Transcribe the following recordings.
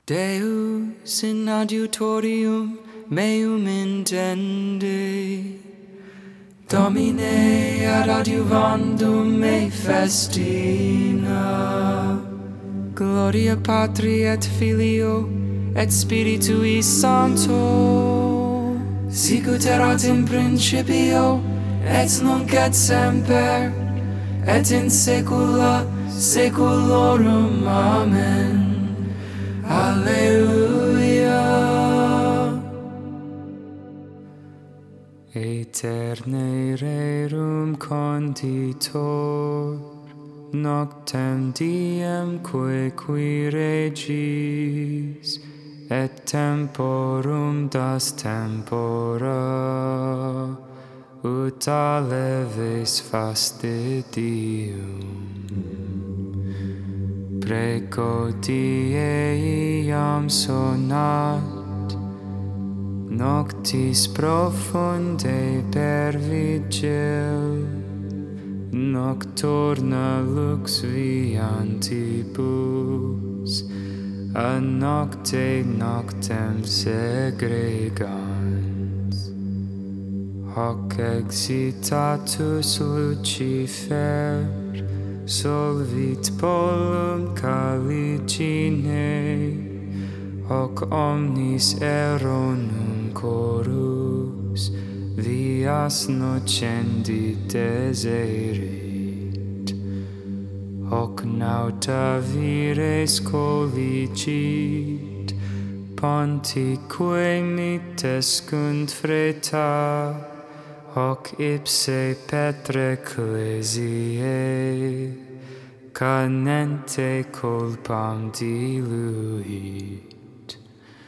Deus in adiutorium meum intende, Domine ad adiuvandum me festina. Gloria Patri et Filio et Spiritui Sancto, sicut erat in principio et nunc et semper et in saecula saeculorum. Amen. Alleluia. Aeterne rerum conditor, noctem diem qui regis, et temporum das tempora, ut aleves fastidium. Preco die iam sonat, noctis profunde per vigil, nocturna lux viantibus, a nocte noctem segregans. Hoc excitatus Lucifer solvit polum caligine, hoc omnis eronum corus vias nocendi deserit. Hoc nauta vires colligit, pontique mitescunt freta, hoc ipse Petre ecclesiae canente culpam diluit.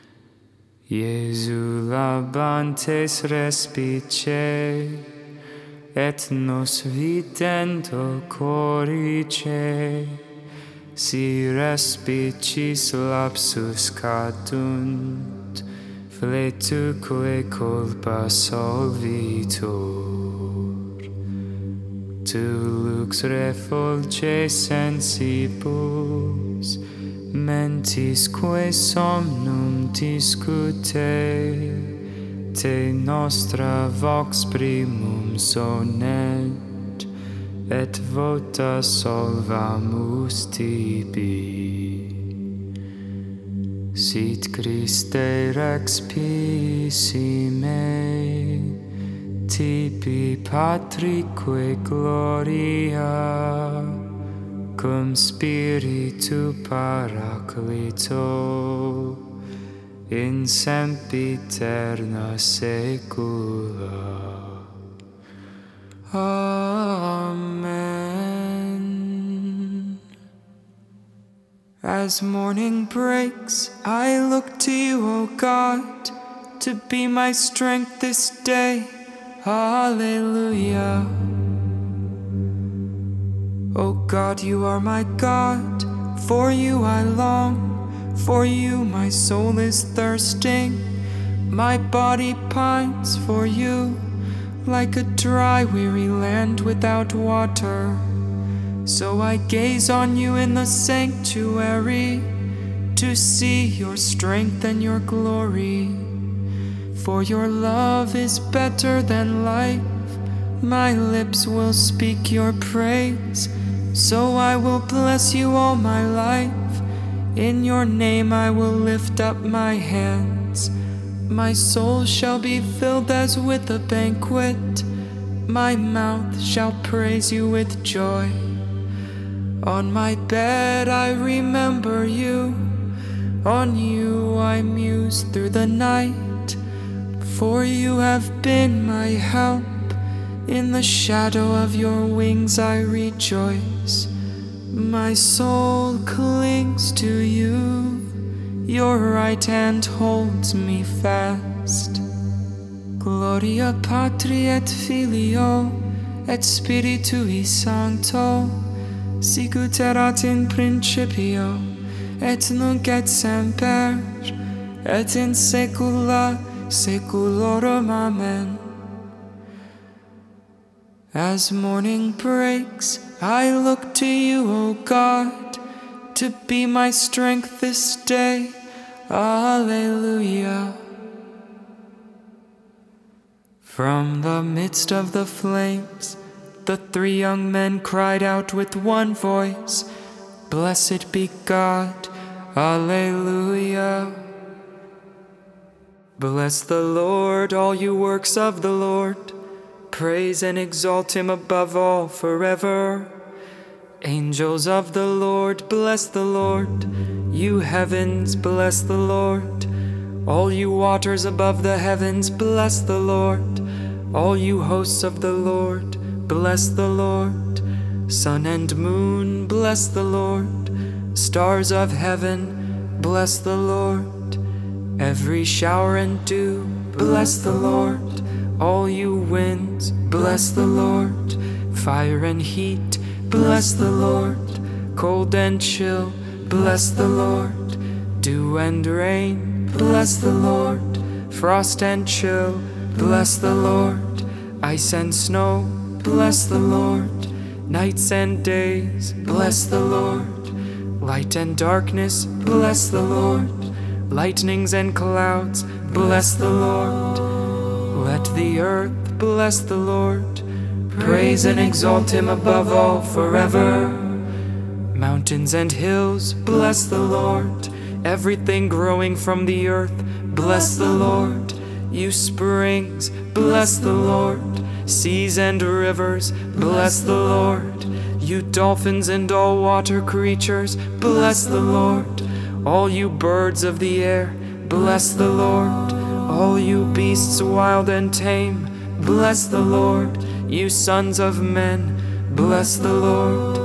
Iesu labantes respice, et nos videndo corice, si respicis lapsus cadunt, fletuque culpa solvitur. Tu lux refulge sensibus, mentisque somnum discute, te nostra vox primum sonet, et vota solvamus tibi. Sit Christe rex pisime, tibi Patrique gloria, cum Spiritu Paraclito, in sempiterna saecula. Amen. As morning breaks, I look to you, O God, to be my strength this day. Hallelujah. O God, you are my God, for you I long, for you my soul is thirsting, my body pines for you, like a dry, weary land without water. So I gaze on you in the sanctuary, to see your strength and your glory. For your love is better than life, my lips will speak your praise. So I will bless you all my life, in your name I will lift up my hands. My soul shall be filled as with a banquet, my mouth shall praise you with joy. On my bed I remember you, on you I muse through the night, for you have been my help, in the shadow of your wings I rejoice. My soul clings to you, your right hand holds me fast. Gloria Patri et Filio et Spiritui Sancto, sicut erat in principio et nunc et semper et in saecula saeculorum. Amen. As morning breaks, I look to you, O God, to be my strength this day. Alleluia. From the midst of the flames, the three young men cried out with one voice, Blessed be God, Alleluia. Bless the Lord, all you works of the Lord. Praise and exalt him above all forever. Angels of the Lord, bless the Lord. You heavens, bless the Lord. All you waters above the heavens, bless the Lord. All you hosts of the Lord, bless the Lord. Sun and moon, bless the Lord. Stars of heaven, bless the Lord. Every shower and dew, bless the Lord. All you winds, bless the Lord. Fire and heat, bless the Lord. Cold and chill, bless the Lord. Dew and rain, bless the Lord. Frost and chill, bless the Lord. Ice and snow, bless the Lord. Nights and days, bless the Lord. Light and darkness, bless the Lord. Lightnings and clouds, bless the Lord. Let the earth bless the Lord. Praise and exalt him above all forever. Mountains and hills, bless the Lord. Everything growing from the earth, bless the Lord. You springs, bless the Lord. Seas and rivers, bless the Lord. You dolphins and all water creatures, bless the Lord. All you birds of the air, bless the Lord. All you beasts wild and tame, bless the Lord. You sons of men, bless the Lord.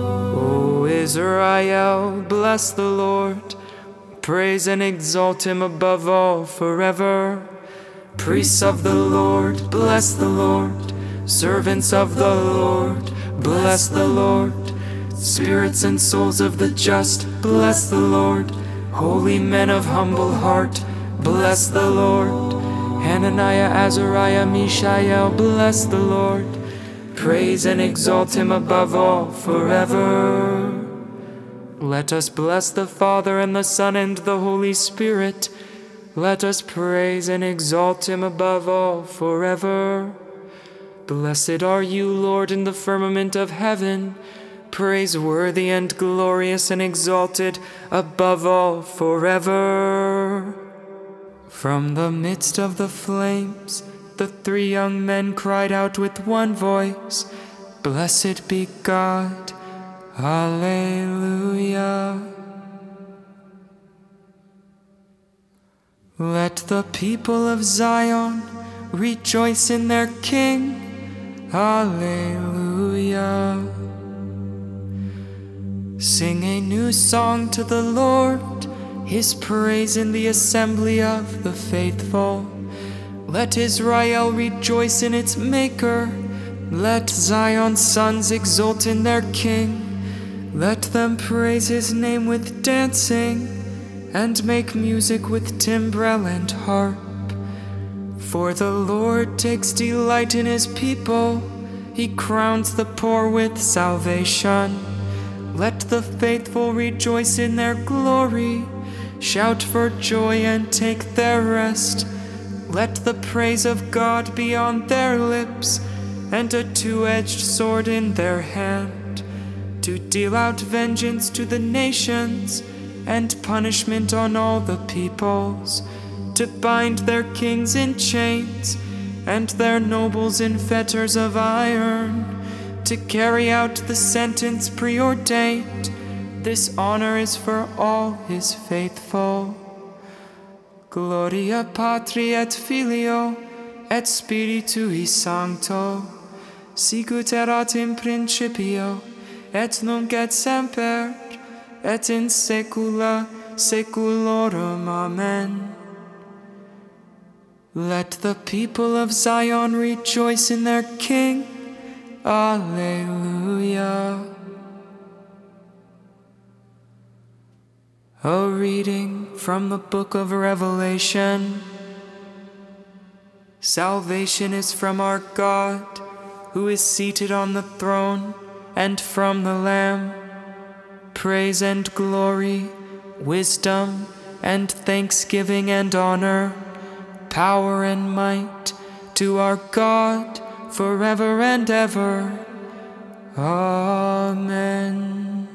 O Israel, bless the Lord. Praise and exalt him above all forever. Priests of the Lord, bless the Lord. Servants of the Lord, bless the Lord. Spirits and souls of the just, bless the Lord. Holy men of humble heart, bless the Lord. Hananiah, Azariah, Mishael, bless the Lord. Praise and exalt him above all forever. Let us bless the Father and the Son and the Holy Spirit. Let us praise and exalt him above all forever. Blessed are you, Lord, in the firmament of heaven, praiseworthy and glorious and exalted above all forever. From the midst of the flames, the three young men cried out with one voice, Blessed be God, Alleluia. Let the people of Zion rejoice in their King, Alleluia. Sing a new song to the Lord, his praise in the assembly of the faithful. Let Israel rejoice in its Maker. Let Zion's sons exult in their King. Let them praise his name with dancing, and make music with timbrel and harp. For the Lord takes delight in his people. He crowns the poor with salvation. Let the faithful rejoice in their glory. Shout for joy and take their rest. Let the praise of God be on their lips, and a two-edged sword in their hand, to deal out vengeance to the nations, and punishment on all the peoples, to bind their kings in chains, and their nobles in fetters of iron, to carry out the sentence preordained. This honor is for all his faithful. Gloria Patri et Filio et Spiritui Sancto, sicut erat in principio, et nunc et semper, et in saecula saeculorum. Amen. Let the people of Zion rejoice in their King. Alleluia. A reading from the book of Revelation. Salvation is from our God, who is seated on the throne, and from the Lamb. Praise and glory, wisdom, and thanksgiving and honor, power and might, to our God forever and ever. Amen.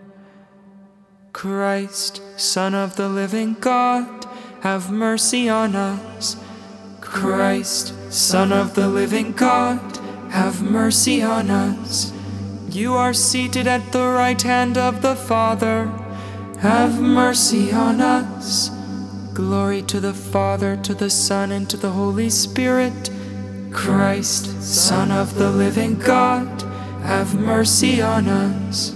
Christ, Son of the living God, have mercy on us. Christ, Son of the living God, have mercy on us. You are seated at the right hand of the Father. Have mercy on us. Glory to the Father, to the Son, and to the Holy Spirit. Christ, Son of the living God, have mercy on us.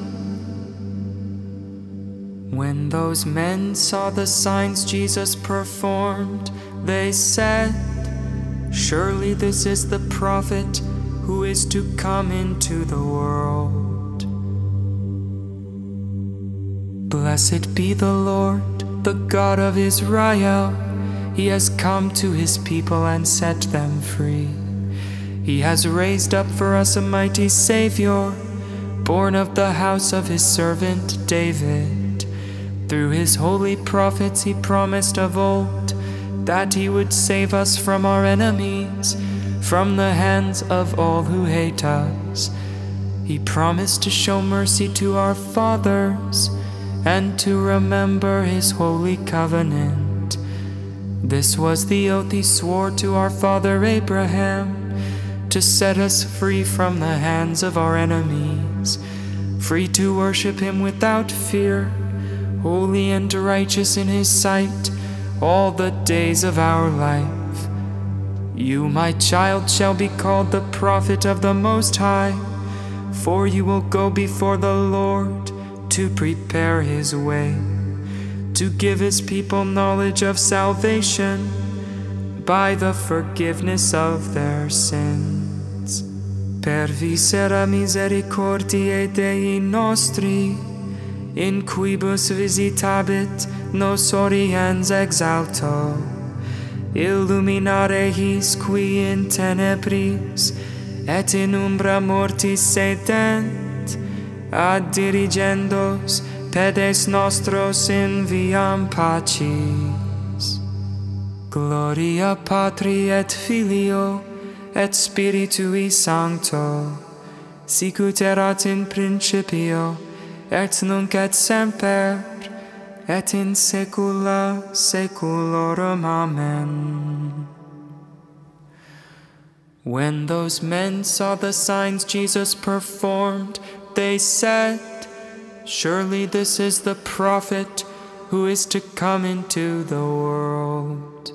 When those men saw the signs Jesus performed, they said, "Surely this is the prophet who is to come into the world." Blessed be the Lord, the God of Israel. He has come to his people and set them free. He has raised up for us a mighty Savior, born of the house of his servant David. Through his holy prophets he promised of old that he would save us from our enemies, from the hands of all who hate us. He promised to show mercy to our fathers and to remember his holy covenant. This was the oath he swore to our father Abraham, to set us free from the hands of our enemies, free to worship him without fear, holy and righteous in his sight all the days of our life. You, my child, shall be called the prophet of the Most High, for you will go before the Lord to prepare his way, to give his people knowledge of salvation by the forgiveness of their sins. Per viscera misericordiae Dei nostri, in quibus visitabit nos oriens exalto, illuminare his qui in tenebris et in umbra mortis sedent, ad dirigendos pedes nostros in viam pacis. Gloria Patri et Filio et Spiritui Sancto, sicut erat in principio et nunc et semper, et in saecula saeculorum. Amen. When those men saw the signs Jesus performed, they said, "Surely this is the prophet who is to come into the world."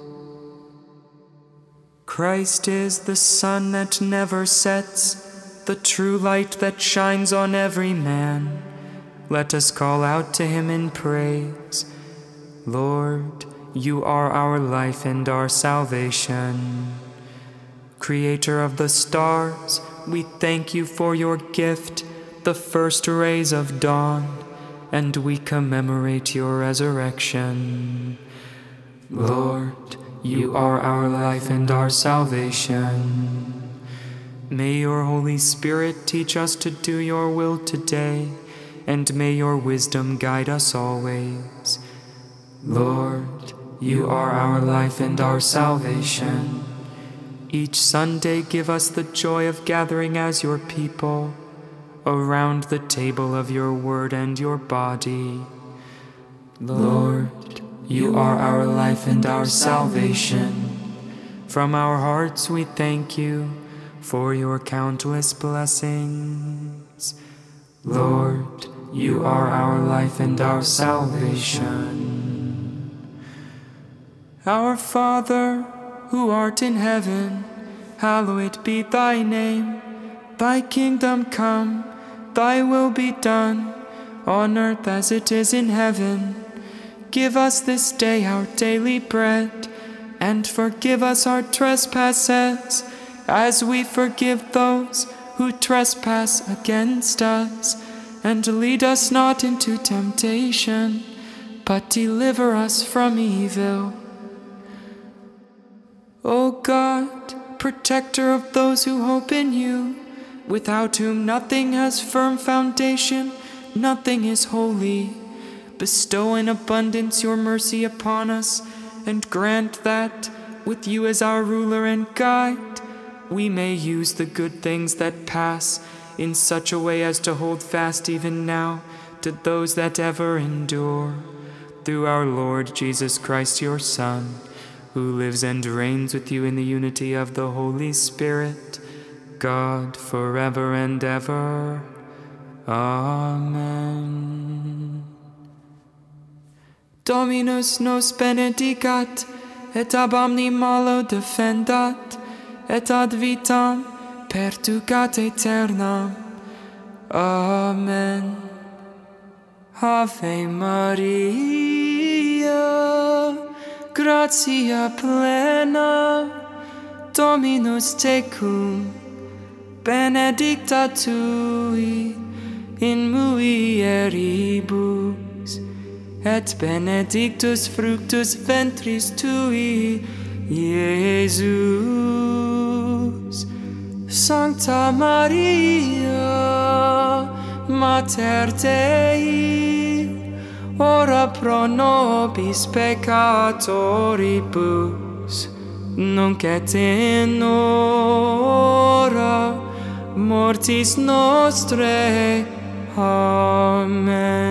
Christ is the sun that never sets, the true light that shines on every man. Let us call out to him in praise. Lord, you are our life and our salvation. Creator of the stars, we thank you for your gift, the first rays of dawn, and we commemorate your resurrection. Lord, you are our life and our salvation. May your Holy Spirit teach us to do your will today, and may your wisdom guide us always. Lord, you are our life and our salvation. Each Sunday give us the joy of gathering as your people around the table of your word and your body. Lord, you are our life and our salvation. From our hearts we thank you for your countless blessings. Lord, you are our life and our salvation. Our Father, who art in heaven, hallowed be thy name. Thy kingdom come, thy will be done, on earth as it is in heaven. Give us this day our daily bread, and forgive us our trespasses, as we forgive those who trespass against us. And lead us not into temptation, but deliver us from evil. O God, protector of those who hope in you, without whom nothing has firm foundation, nothing is holy. bestow in abundance your mercy upon us, and grant that, with you as our ruler and guide, we may use the good things that pass in such a way as to hold fast even now to those that ever endure. Through our Lord Jesus Christ, your Son, who lives and reigns with you in the unity of the Holy Spirit, God, forever and ever. Amen. Dominus nos benedicat, et ab omni malo defendat, et ad vitam perducat aeternam. Amen. Ave Maria, gratia plena, Dominus tecum, benedicta tui in mulieribus, et benedictus fructus ventris tui, Iesus. Sancta Maria, Mater Dei, ora pro nobis peccatoribus, nunc et in hora mortis nostrae. Amen.